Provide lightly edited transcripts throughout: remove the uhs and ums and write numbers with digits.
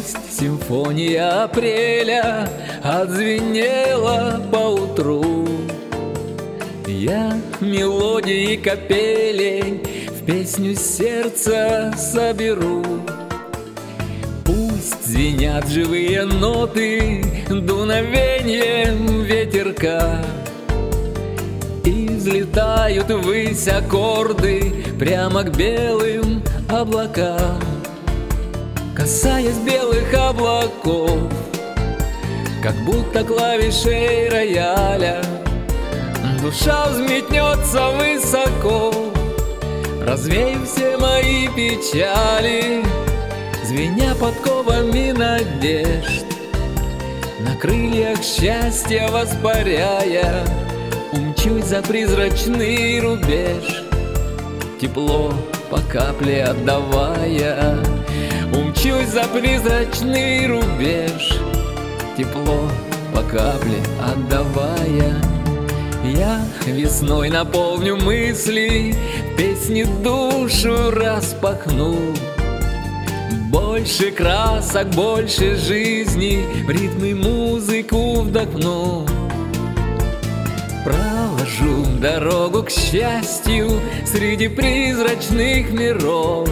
Пусть симфония апреля отзвенела поутру, я мелодии капелей в песню сердца соберу. Пусть звенят живые ноты дуновеньем ветерка, и взлетают ввысь аккорды прямо к белым облакам. Касаясь белых облаков, как будто клавишей рояля, душа взметнется высоко, развеяв все мои печали. Звеня подковами надежд, на крыльях счастья воспаряя, умчусь за призрачный рубеж, тепло по капле отдавая. Умчусь за призрачный рубеж, тепло по капле отдавая. Я весной наполню мысли, песни душу распахну. Больше красок, больше жизни, в ритм музыку вдохну. Проложу дорогу к счастью среди призрачных миров.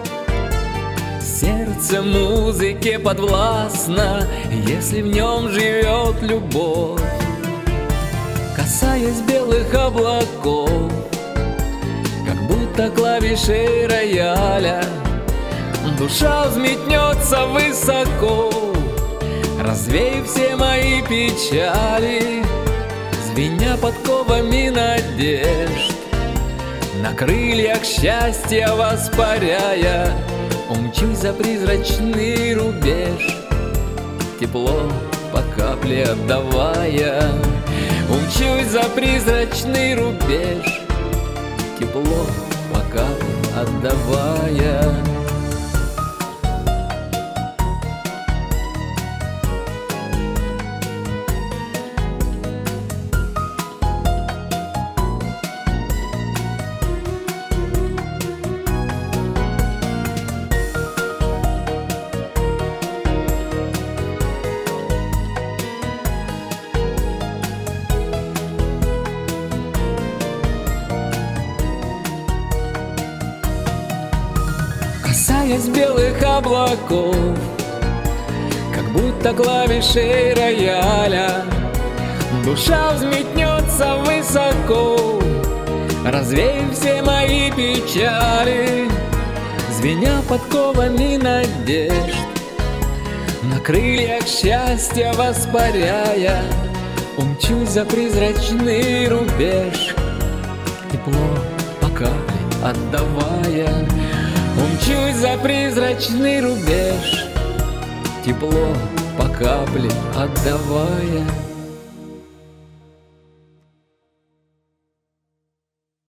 Сердце музыке подвластно, если в нем живет любовь. Касаясь белых облаков, как будто клавишей рояля, душа взметнется высоко, развеяв все мои печали. Звеня подковами надежд, на крыльях счастья воспаряя, умчусь за призрачный рубеж, тепло по капле отдавая. Умчусь за призрачный рубеж, тепло по капле отдавая. Касаясь белых облаков, как будто клавишей рояля, душа взметнется высоко, развеяв все мои печали. Звеня подковами надежд, на крыльях счастья воспаряя, умчусь за призрачный рубеж, тепло по капле отдавая. Умчусь за призрачный рубеж, тепло по капле отдавая.